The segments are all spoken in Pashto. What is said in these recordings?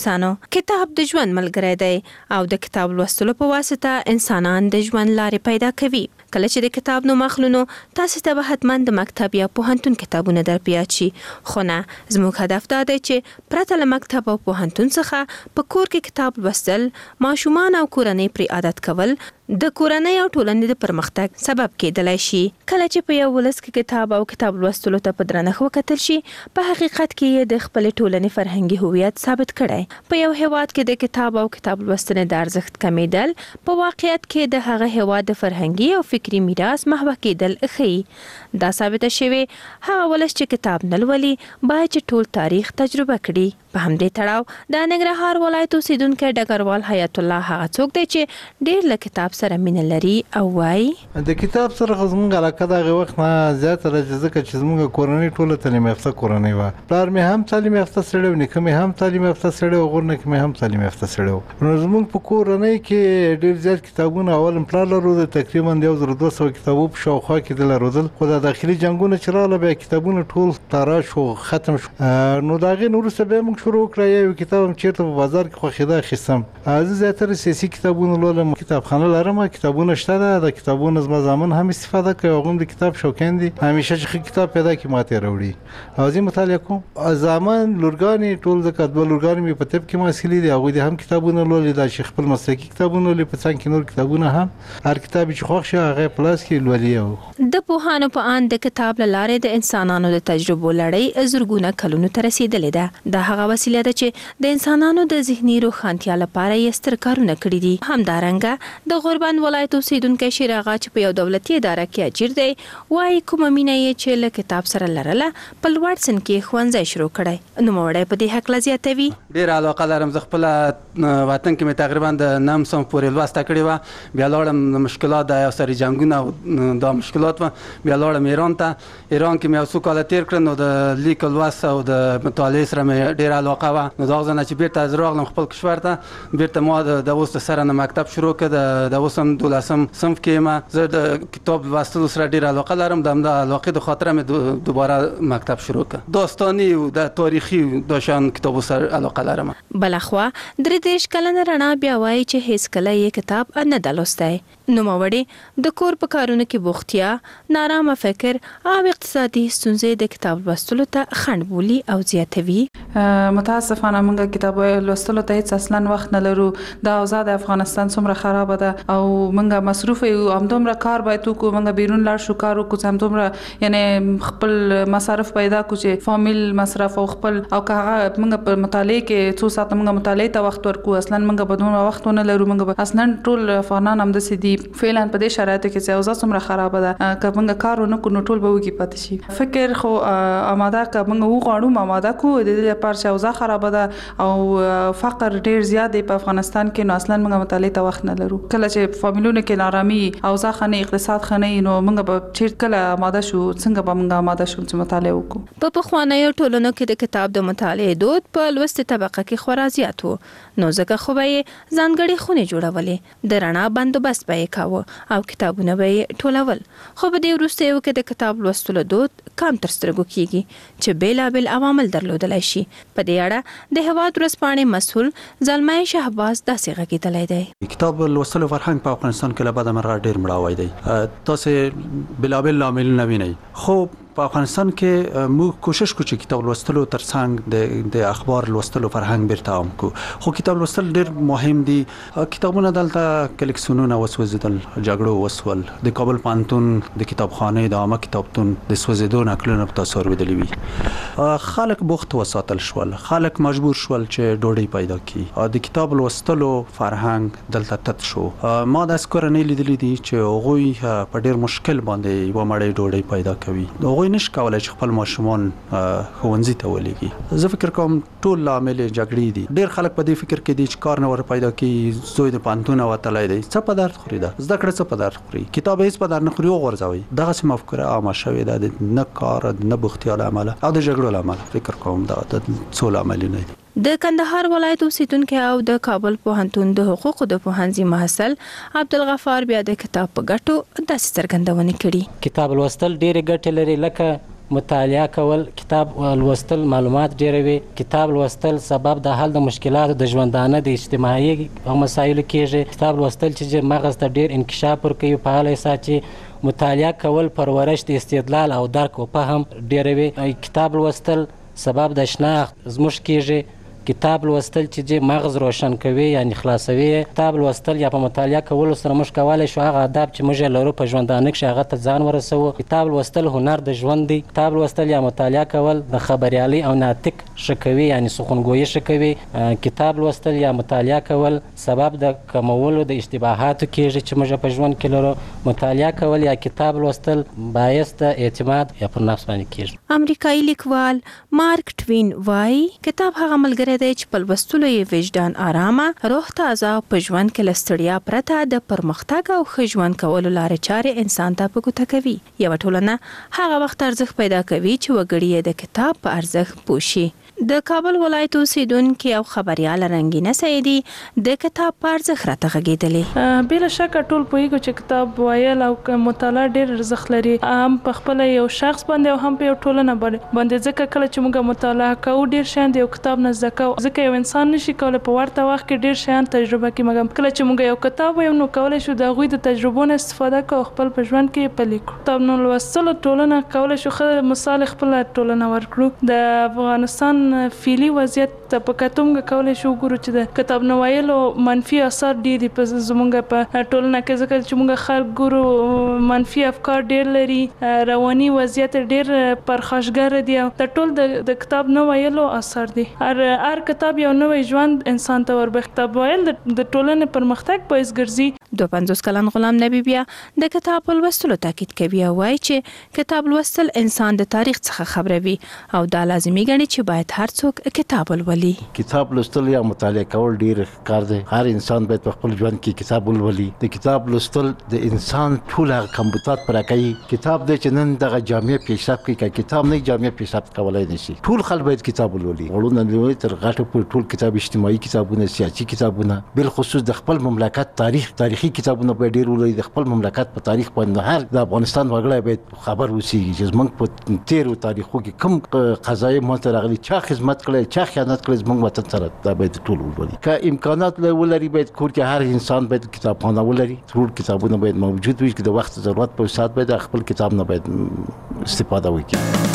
کتاب د ژوند ملګری دی او د کتاب لوستلو په واسطه انسانان د ژوند لارې پیدا کوي. کله چې د کتاب نوم اخلو تاسو ته به حتما د مکتب یا پوهنتون کتابونه در په یاد شي، خو نه، زموږ هدف دا دی چې پرته له مکتب او پوهنتون څخه په کور کې کتاب لوستل، ماشومان او کورنۍ پرې عادت کول د کورنۍ او ټولنې د پرمختګ سبب کېدلی شي. کله چې په یو ولس کې کتاب او کتاب لوستلو ته په درنښت وکتل شي، په حقیقت کې یې د خپلې ټولنې فرهنګي هویت ثابت کړی. په یو هیواد کې د کتاب او کتاب لوستنې د ارزښت کمیدل په واقعیت کې د هغه هیواد د فرهنګي او فکري میراث محوه کېدل ښیي. دا ثابته شوې هغه ولس چې کتاب نه لولي باید چې ټول تاریخ تجربه کړي. په همدې تړاو د ننګرهار ولایت اوسیدونکی ډګروال حیات الله هغه څوک دی چې ډېر له کتاب سره مینه لري او وایي د کتاب سره زموږ علاقه دغه وخت نه زیاته ده ځکه چې زموږ کورنۍ ټوله تعلیم یافته کورنۍ وه. پلار مې هم تعلیم یافته سړی و، نیکه مې هم تعلیم یافته سړی و، غورنه کې مې هم تعلیم یافته سړی و. نو زموږ په کورنۍ کې ډېر زیات کتابونه اول پلار لرودل، تقریبا 1200 کتابو په شاوخوا کې د لرودل، خو د داخلي جنګونه چې راغله بیا کتابونه ټول تاراج شو، ختم شو. نو د هغې نه وروسته بیا موږ شروع کړه یو کتاب هم چېرته په بازار کې خوښېده اخیستم. زه زیاتره سیاسي کتابونه لولم، کتابخانه لرم، کتابونه شته ده، د کتابونو زما زامن هم استفاده کوي، هغوی هم د کتاب شوقین دي، همیشه چې ښه کتاب پیدا کړي ماته راوړي او زه مطالعه کوم. زامن لورګانې ټول ځکه دوه لورګانې مې په طب کې محصلې دي، هغوی دې هم کتابونه لولي، دا چې خپل مسلکي کتابونه لولي، په څنګ کې نور کتابونه هم هر کتاب چې خوښ شي هغه په لاس کې لولي. د پوهانو په اند د کتاب له لارې د انسانانو د تجربو لړۍ زرګونه کلونو ته رسېدلې ده. دا هغه وسیله ده چې د انسانانو د ذهني روښانتیا لپاره یې ستر کارونه کړي دي. همدارنګه د غوربند ولایت اوسیدونکی شیر آغا چې په یو دولتي اداره کې اجیر دی وایي کومه مینه یې چې له کتاب سره لرله په لوړ سن کې ښوونځی شروع کړی. نوموړی په دې هکله زیاتوي ډېره علاقه لرم، زه خپله وطن کې مې تقریبا د 9 سم پورې لوسته کړې وه، بیا لاړم د مشکلات د یو سری جنګونه او دا مشکلات وه، بیا لاړم ایران ته. ایران کې مې یو څو کاله تېر کړل، نو د لیک لوست او د مطالعې سره مې ډېره علاقه وه. نو دا نه چې بیرته از راغلم خپل کشور ته، بیرته ما د اوس د سره نه مکتب شروع کړ، د اوس هم 12م صنف کې یم. زه د کتاب لوستلو سره ډېره علاقه لرم، د همدا علاقې د خاطره مې دوباره مکتب شروع کړ. داستاني او د تاریخي د شان کتابو سره علاقه لرم. بلخوا 33 کلنه رڼا بیا وایي چې هیڅ کله یې کتاب نه ده لوستی. نوموړې د کور په کارونو کې بوختیا، نارامه فکر او اقتصادي ستونزې د کتاب لوستلو ته خنډ بولي او زیاتوي. متاسفانه موږ کتاب لوستلو ته هیڅ اصلا وخت نه لرو. دا اوضاع د افغانستان څومره خراب ده او موږ مصروف یو، همدومره کار باید وکړو، موږ بیرون لاړ شو کار وکړو، همدومره یعنی خپل مصارف پیدا کړو چې فامیل مصرف او خپل او که هغه موږ په مطالعه کې څو ساعته موږ مطالعه ته وخت ورکو، اصلا موږ به دومره وخت نه لرو. موږ اصلا ټول افغانان همداسې دي فعلا په دې شرایطو کې چې اوضاع څومره خراب ده، که موږ کار ونه کړو نو ټول به وږي پاتې شي. فکر خو آماده که موږ وغواړو آماده کړو د دې لپاره چې اوضاع خراب ده او فقر ډیر زیات دی په افغانستان کې، نو اصلا موږ مطالعه ته وخت نه لرو. کله چې فامیلونو کې نارامي اوضاع خنه اقتصاد خنه نو موږ به چیرته کله آماده شو، څنګه به موږ آماده شو چې مطالعه وکړو. په پخوانیو ټولنو کې د کتاب د مطالعې دود په لوستي طبقه کې خورا زیات و، نو ځکه خو به یې ځانګړې خونې جوړولې، د رڼا بندوبست به یې کاوه او کتابونه به یې ټولول. خو په دې وروستیو کې د کتاب لوستلو دود کم تر سترګو کېږي چې بېلابېل عوامل درلودلی شي. په دې اړه د هېواد ورځپاڼې مسؤل زلمی شهباز داسې غږېدلی دی. کتاب لوستلو فرهنګ په افغانستان کې له بده مرغه ډېر مړاوی دی. تاسې بېلابېل لاملونه وینئ، خو په افغانستان کې موږ کوشش کوو چې کتاب لوستلو ترڅنګ د اخبار لوستلو فرهنګ بیرته عام کړو. خو کتاب لوستل ډېر مهم دي. کتابونه دلته کلیکسیونونه وسوځېدل، جګړو وسول، د کابل پوهنتون د کتابخانې د عامه کتابتون د سوځېدو نقلونه په تاسو اورېدلي وي. خلک بوخت وساتل شول، خلک مجبور شول چې ډوډۍ پیدا کړي. د کتاب لوستلو فرهنګ دلته تت شو. ما داسې کورنۍ لیدلې دي چې هغوی په ډېر مشکل باندې یوه مړۍ ډوډۍ پیدا کوي. هغوی نشي کولای چې خپل ماشومان ښوونځي ته ولېږي. زه فکر کوم ټول لامل جګړې دي. ډېر خلک په دې فکر کې دي چې کار نه ور پیدا کړي، زوی د پوهنتونه وتلی دی، څه په درد خوري، ده زده کړه څه په درد خوري، کتاب هېڅ په درد نه خوري، وغورځوئ. دغسې مفکوره عامه شوې ده د نه کار، نه بوختیا له امله او د جګړو له امله. فکر کوم دا د څو لاملونه دي. د کندهار ولایت اوسیدونکي او د کابل پوهنتون د حقوقو د پوهنځي محصل عبدالغفار بیا د کتاب په ګټو داسې څرګندونې کړي. کتاب لوستل ډېرې ګټې لري، لکه مطالعه کول، کتاب لوستل معلومات ډیروي. کتاب لوستل سبب د حل د مشکلاتو د ژوندانه د اجتماعي مسایلو کېږي. کتاب لوستل چې مغز ته ډیر انکشاف ورکوي، فعال ساتي. مطالعه کول پرورش د استدلال او درک او فهم ډیروي. کتاب لوستل سبب د شناخت زموږ کېږي. کتاب لوستل چې مغز روشن کوي یعنی خلاصوي. کتاب لوستل یا په مطالعه کولو سره موږ کولی شو هغه آداب چې موږ لرو په ژوندانه کښې هغه ته ځان ورسوو. کتاب لوستل هنر د ژوند دی. کتاب لوستل یا مطالعه کول د خبریالي او ناطق ښه کوي یعنی سخنګویي ښه کوي. کتاب لوستل یا مطالعه کول سبب د کمولو د اشتباهاتو کېږي چې موږ په ژوند کې لرو. مطالعه کول یا کتاب لوستل باعث د اعتماد یا پر نفس باندې کېږي. امریکایي لیکوال مارک ټوین وایي کتاب هغه ملګری دی چې په لوستلو یې وجدان آرامه، روح تازه، په ژوند کې له ستړیا پرته د پرمختګ او ښه ژوند کولو لارې چارې انسان ته په ګوته کوي. یوه ټولنه هغه وخت ارزښت پیدا کوي چې وګړي یې د کتاب په ارزښت پوه شي. د کابل ولایت اوسیدونکي او خبرياله رنګینه سعیدي د کتاب په ارزښت راته غږېدلې. بلا شک ټول پوهیږو چې کتاب ویل او مطالعه ډېر ارزښت لري، هم په خپل یو شخص باندې او هم په یو ټولنه باندې. ځکه کله چې موږ مطالعه کوو ډېر شیان د یو کتاب نه زده کوو. ځکه یو انسان نشي کولی په ورته وخت کې ډېر شیان تجربه کړي، مګر کله چې موږ یو کتاب وایو نو کولی شو د هغوی د تجربو نه استفاده کوو، خپل په ژوند کې پلي کړو. کتاب نو لوستلو ټولنه کولی شو ښه مثال خپله ټولنه ورکړو. د افغانستان فعلي وضعیت په کتو موږ کولی شو وګورو چې د کتاب نه ویلو منفي اثار ډېر دي په زموږ په ټولنه کې. ځکه چې موږ خلک ګورو منفي افکار ډېر لري، رواني وضعیت ډېر پرخاشګره دي. د ټول د کتاب نه ویلو اثر دي. هر کتاب یو نوی ژوند انسان ته وربخي. کتاب ویل د ټولنې پرمختګ باعث ګرځي. 52 کلن غلام نبی بیا د کتاب لوستلو تاکید کوي او وایي چې کتاب لوستل انسان د تاریخ څخه خبروي او دا لازمي ګڼي چې باید هر څوک کتاب ولولي. کتاب لوستل یا مطالعه کول ډیر کار دی. هر انسان باید په خپل ژوند کې کتاب ولولي. د کتاب لوستل د انسان ټول کمبودات پر کوي. کتاب د چنن دغه جامع پیشرفت کوي. کتاب نه جامع پیشرفت کولای نشي. ټول خلک باید کتاب ولولي. ورونه تر غټو پر ټول کتاب، اجتماعي کتابونه، سیاسي کتابونه، بل خصوص د خپل مملکت تاریخي کتابونه باید ډیر ولولي. د خپل مملکت په تاریخ باندې هر د افغانستان وګړی باید خبر وسی چې زمونږ په تیرو تاریخو کې کوم قضایي مونږ راغلي، چا خدمت کړی، چا خیانت کړی زمونږ وطن سره. دا باید ټول ولولي. که امکانات ولري باید کور کې هر انسان باید کتابخانه ولري. ټول کتابونه باید موجود وي. د وخت ضرورت په سات باید خپل کتاب نه باید استفاده وکړي.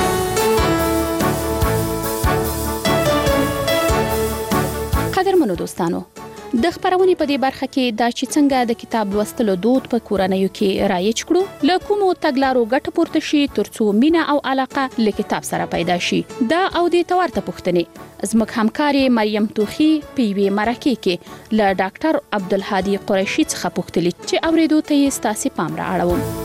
قدرمنو دوستانو، د خبرونې په دې برخه کې دا چې څنګه د کتاب لوستلو دود په کورنیو کې رایج کړو، له کومو تګلارو ګټه پورته شي ترڅو مینه او علاقه له کتاب سره پیدا شي. دا او د تورته پوښتنې زموږ همکاري مریم توخی په یوې مرکې کې له ډاکټر عبدالهادي قریشي څخه پوښتلي چې اورېدو ته یې ستاسې پام را اړوم.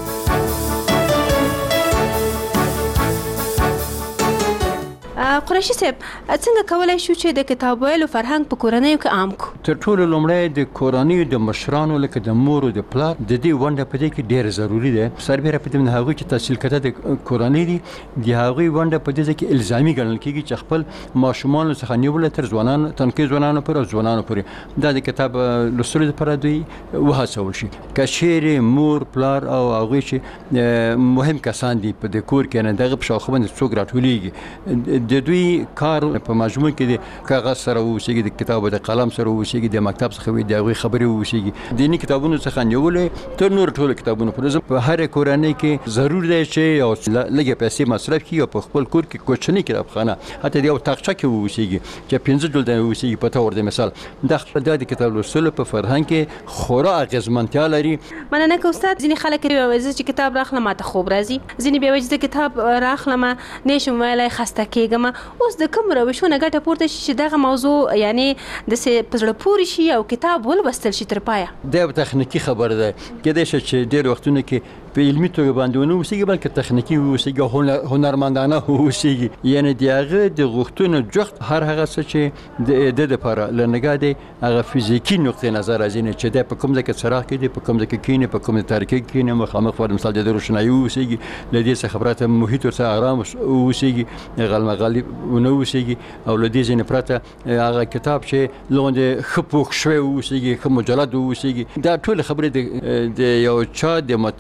قریشي صاحب، څنګه کولای شو چې د کتاب ویلو فرهنګ په کورنیو کې عام کړو؟ تر ټولو لومړی د کورنیو د مشرانو لکه د مور او د پلار د دې ونډه په دې کې ډېره ضروري ده. سربېره په دې هغوی چې تحصیل کړه د کورنۍ دي د هغوی ونډه په دې کې الزامي ګڼل کېږي چې خپل ماشومانو څخه نیولې تر ځوانانو، تنکي ځوانانو پورې او ځوانانو پورې دا د کتاب لوستلو لپاره دوی وهڅول شي. که چیرې مور، پلار او هغوی چې مهم کسان دي په د کور کې نه دغه په شاوخوا باندې څوک راټولېږي، د دوی کار په مجموع کې د کاغذ سره ووسیږي، د کتاب او د قلم سره ووسیږي، د مکتب څخه وي د هغوی خبرې ووسیږي. دیني کتابونو څخه نیولې تر نور ټولو کتابونو پورې په هر کورنۍ کې ضرور دی چې یو لږې پیسې مصرف کړي او په خپل کور کې کوچنۍ کتابخانه حتی د یو تاقچه کې ووسیږي چې 15 جلده ووسیږي. په تور د مثال د کتاب لوستلو په فرهنګ کې خورا اغېزمنتیا لري. مننه که استاد. ځینې خلک وایي چې کتاب راخلم ماته خوب راځي، ځینې بیا وایي چې کتاب راخلم نشم ویلای خسته کېږم. اوس د کوم روشونه ګټه پورته شي چې دغه موضوع یعنی د په زړه پورې شي او کتاب ولوستل شي تر پایه؟ دا یو تخنیکي خبره ده. کېدای شي چې ډېر وختونه کې په علمي توګه باندې ونه اوسېږي بلکې تخنیکي اوسېږي، هنرمندانه اوسېږي. یعنې د هغه د غوښتنو جوخت هر هغه څه چې د دپاره له نګاه دی هغه فزیکي نقطې نظر راځي چې دی په کوم ځای کې څراغ کېږدي، په کوم ځای کې کښېني، په کوم تاریکۍ کې کښېني، مخامخ پر مثال د روشنایي اوسېږي، له دې څخه پرته محیط ورسره ارام اوسېږي، غلمغالي ونه اوسېږي، او له دې ځینې پرته هغه کتاب چې لغوندې ښه پوښ شوی اوسېږي، ښه مجلد اوسېږي. دا ټولې خبرې د یو چا د مطالعې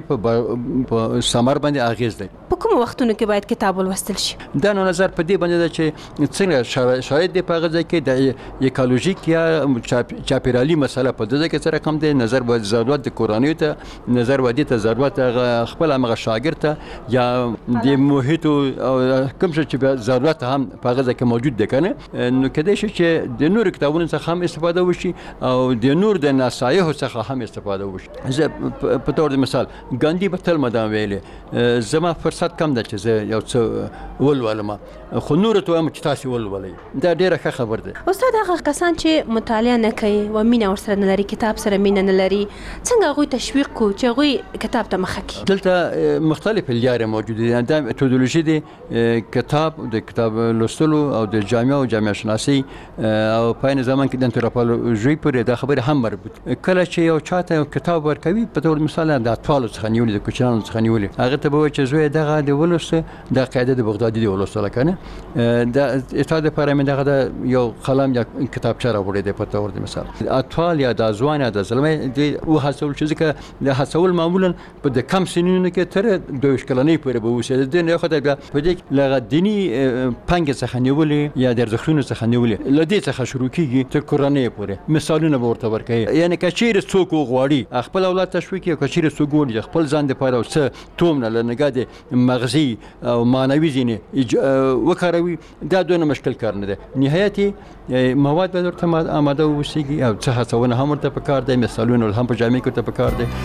په ثمر باندې اغیز دی. په کوم وختونو کې باید کتاب ولوستل شي؟ دا نو نظر په دې باندې ده چې څنګه شاید د په غځ کې د ایکولوژیک یا چاپیرالي مسله په دې کې سره کم دی. نظر باید ضرورت د کورنۍ ته نظر ودی ته ضرورت خپل هغه شاګرد ته یا د محیط او کوم څه چې ضرورت هم په غځ کې موجود دی کنه نو کېدای شي چې د نور کتابونو څخه هم استفاده وشي او د نور د نصایح څخه هم استفاده وشي. زه په تور د مثال ګاندی په تل مدام ویلې زما فرصت کم ده چې زه یو څه ولولم خو نور ته هم چې تاسو ولولئ دا ډیره ښه خبر ده. استاد هغه کسان چې مطالعه نه کوي و مینه ورسره نه لري کتاب سره مینه نه لري څنګه هغوی تشویق کو چې هغوی کتاب ته مخه کړي؟ دلته مختلف لارې موجوده دي. دا میتودولوژي دی کتاب لوستلو او د جامعه او جامعه شناسي او په عین زمان کې د انتروپولوژي پورې دا خبره هم مربوط. کله چې یو چاته کتاب ورکوي په تور مثال د اطفالو څخه نیولې د کوچنیانو څخه نیولې هغه ته به چې زوی دغه د ولسته د قاعده د بغدادي دی ولسته کنه دا استاد لپاره مې دغه یو قلم یا کتابچه راوړی دی په تور مثال اطفال یا د ځوان یا د زلمه دی او حاصل چې ځکه د حاصل معمولا په د کم سنینو کې تر 2 کلنۍ پورې به وسه د نه خدای په دې لغه دینی پنګ څخه نیولې یا د ارزښتونو څخه نیولې لدې څخه شروع کیږي تر کورنۍ پورې مثالونه ورته ورکړي. یعنی کچیر څوک غواړي خپل اولاد تشویق کوي کچیر څوک غواړي خپل ځان د پاره څه تومنه لنګا د مغزي او معنوي زینه وکاروي دا دونه مشکل کار نه ده. نهایتي مواد به ورته آماده وسیږي او څه هڅونه هم ورته پکار دی مثالونه هم په جامعه کې ورته پکار دی.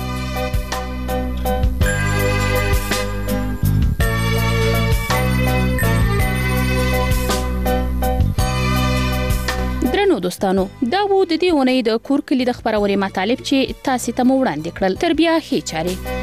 دوستانو دا وو د دې ونې د کور کلی د خبروري مطالب چې تاسو ته مو وړاندې کړل. تر بیا هي چاري